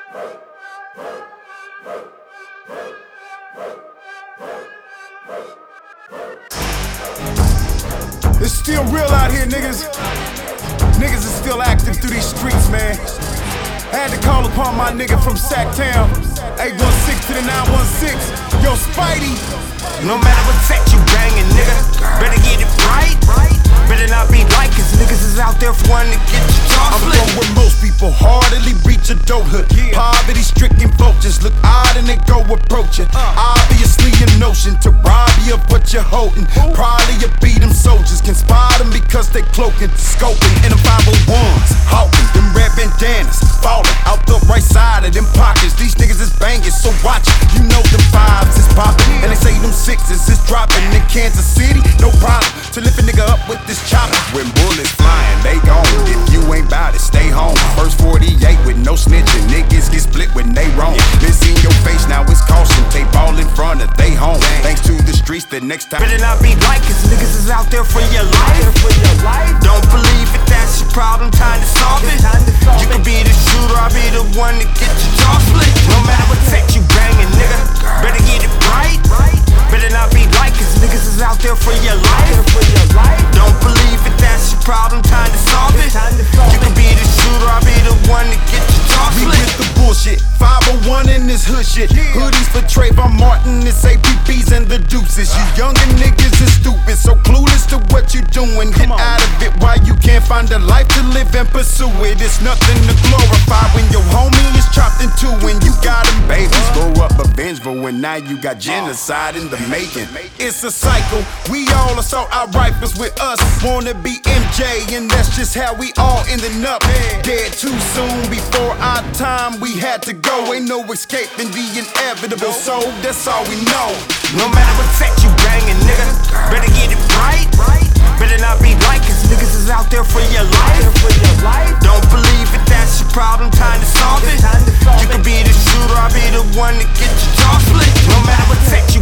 It's still real out here, niggas. Niggas is still active through these streets, man. Had to call upon my nigga from Sacktown, 816 to the 916. Yo, Spidey. No matter what set you bangin', nigga, better get it right. Better not be like us, niggas is out there for one to get you I'm chocolate. from where most people hardly reach adulthood. Poverty-stricken vultures look odd and they go approach you. Obviously a notion to rob you of what you're holding. Probably you beat them soldiers, can spot them because they cloaking, scoping in them 501s, hawking them red bandanas, falling out the right side of them pockets. These niggas is banging, so watch it. You know them vibes is popping, and they say them sixes is dropping in Kansas City. No problem to lift a nigga up with this chopper. When bullets flying, they gone. If you ain't bout it, stay home. First 48 with no snitching, niggas get split when they wrong. Been seen your face, now it's caution. Tape all in front of they home. Thanks to the streets, the next time. Better not be like us, niggas is out there for your life. Don't believe it, that's your problem, time to solve it. You could be the shooter, I'll be the one to get your jaw split. No matter what set you bangin', nigga, better get it right. Better not be like us, niggas is out there for your life. Don't believe it, that's your problem, time to solve it. You could be the shooter, I'll be the one to get your jaw We split. with the bullshit, 501 in this hood shit. Hoodies for Trayvon Martin, it's APBs and the deuces. You younger niggas is stupid, so clueless to what you doing. Get out of it while you can't find a life to live and pursue it. It's nothing to glorify when your homie is chopped in two and you got him babies. Grow up vengeful and now you got genocide in the making. It's a cycle, we all assault our rifles with us. Wanna be MJ and that's just how we all ending up. Dead too soon, before our time we had to go. Ain't no escaping the inevitable, so that's all we know. No matter what set you bangin', nigga, better get it right. Better not be like us, niggas is out there for your life. Don't believe it, that's your problem, time to solve it. You could be the shooter, I'll be the one to get your jaw split. No matter what set you